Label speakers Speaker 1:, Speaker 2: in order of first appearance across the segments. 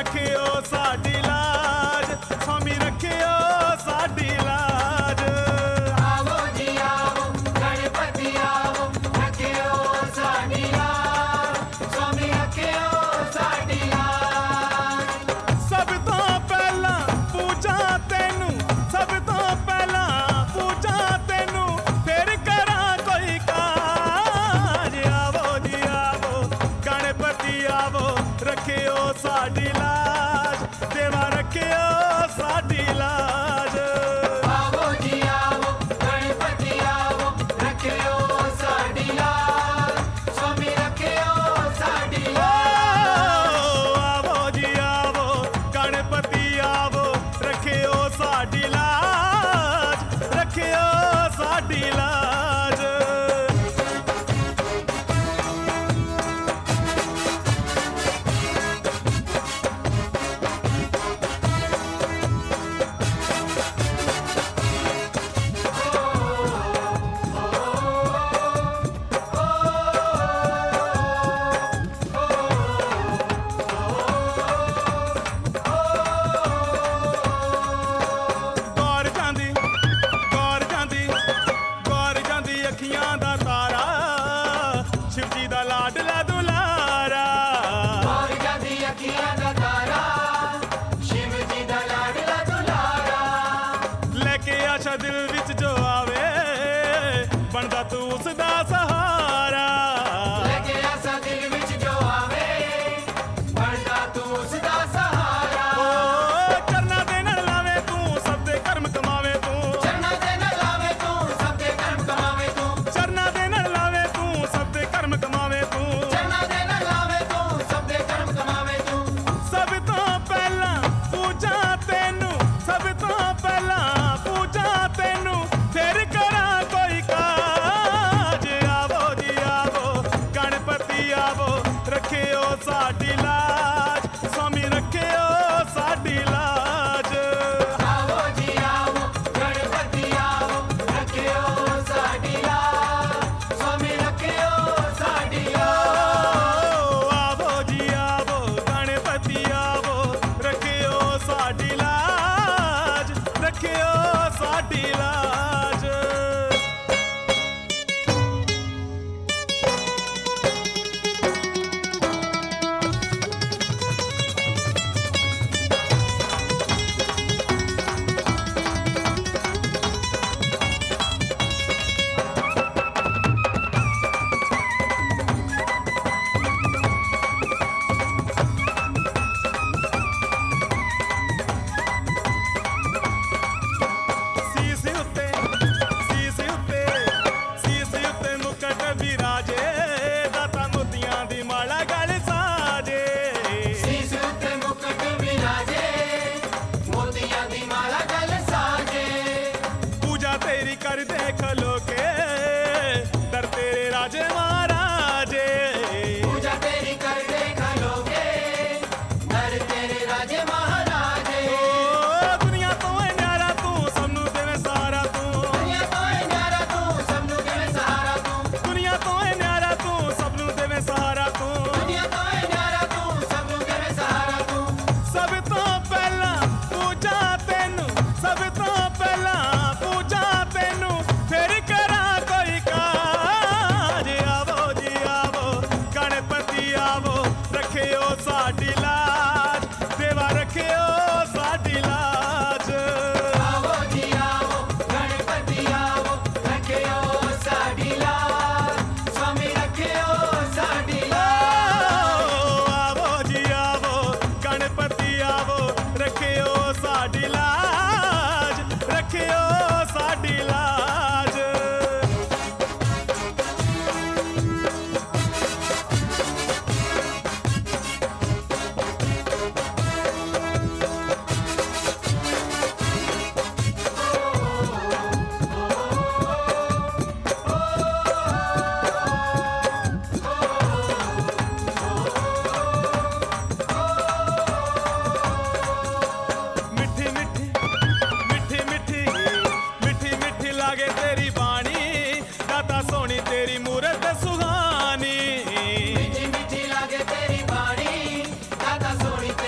Speaker 1: रखियो साडी लाज, स्वामी रखियो साडी लाज।
Speaker 2: आवो जी आवो गणपति आवो, रखियो साडी लाज, स्वामी रखियो साडी लाज।
Speaker 1: सब तो पहला पूजा तेनू, सब तो पहला पूजा तेनू, फिर करा कोई काज। आवो जी आवो गणपति आवो, रखियो साडी लाज, देवा रखियो साडी लाज।
Speaker 2: आवो जी आवो गणपति आवो, रखियो साडी लाज, स्वामी रखियो साडी लाज।
Speaker 1: आवो जी आवो गणपति आवो, रखियो साडी लाज, रखियो साडी लाज।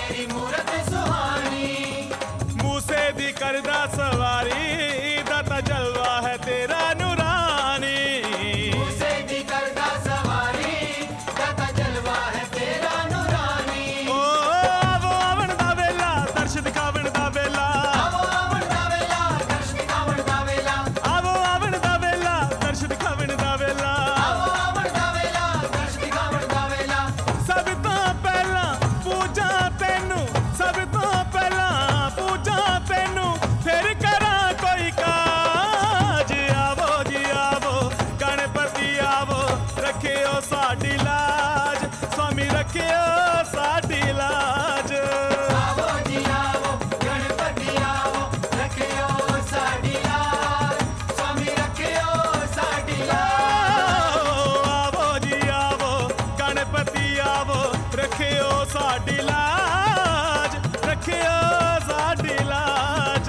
Speaker 2: तेरी मूरत सुहानी
Speaker 1: मूसे दी करदा सवारी दाता जलवा है तेरा नूरानी
Speaker 2: मूसे दी करदा सवारी दाता जलवा है तेरा नूरानी
Speaker 1: ओ आवो आवण दा वेला दर्श दिखावण दा वेला
Speaker 2: आवो आवण दा वेला दर्श दिखावण दा वेला
Speaker 1: आवो आवण दा वेला दर्श दिखावण दा वेला
Speaker 2: आवो आवण दा वेला दर्श दिखावण दा वेला
Speaker 1: सब तो पहला पूजा तेनू सब तो पहला पूजा तेनू फिर करा कोई काज आवो जी आवो गणपति आवो रखियो साडी लाज स्वामी रखियो साडी लाज
Speaker 2: आवो जी आवो गणपति आवो रखियो साडी लाज स्वामी रखियो साडी लाज
Speaker 1: आवो जी आवो गणपति आवो रखियो साडी लाज रखियो साडी लाज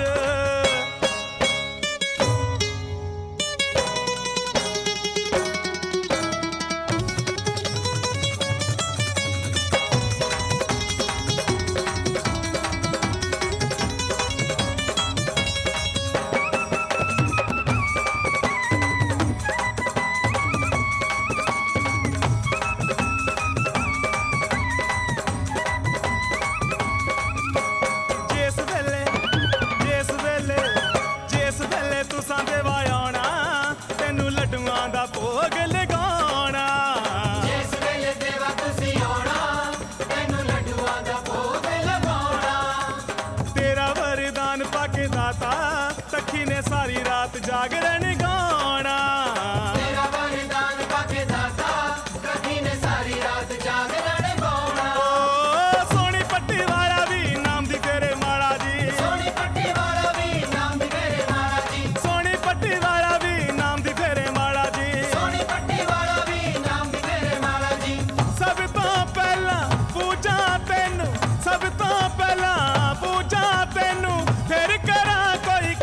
Speaker 1: जिस वेले जिस वेले जिस वेले तुसां देवा आउणा तैनू लड्डूआं दा भोग लगाउणा
Speaker 2: जिस वेले देवा तुसी आउणा तैनू लड्डूआं दा भोग लगाउणा
Speaker 1: तेरा वरदान पाके दाता तखी ने सारी रात जागरण गाउणा
Speaker 2: तेरा वरदान पाके दाता कभी ने सारी रात जागरण गाउणा
Speaker 1: ओ सोनी पट्टी वाला भी नाम दी तेरे माड़ा जी
Speaker 2: सोनी पट्टी वाला भी नाम दी तेरे मारा जी
Speaker 1: सोनी पट्टी वाला भी नाम दी तेरे माड़ा जी
Speaker 2: सोनी पट्टी वाला भी नाम दी तेरे मारा जी
Speaker 1: सब तो पहला पूजा तेनू सब तो पहला पूजा तेनू फिर करा कोई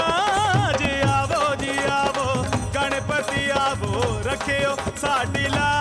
Speaker 1: काज आवो जी आवो गणपति आवो रखियो साडी लाज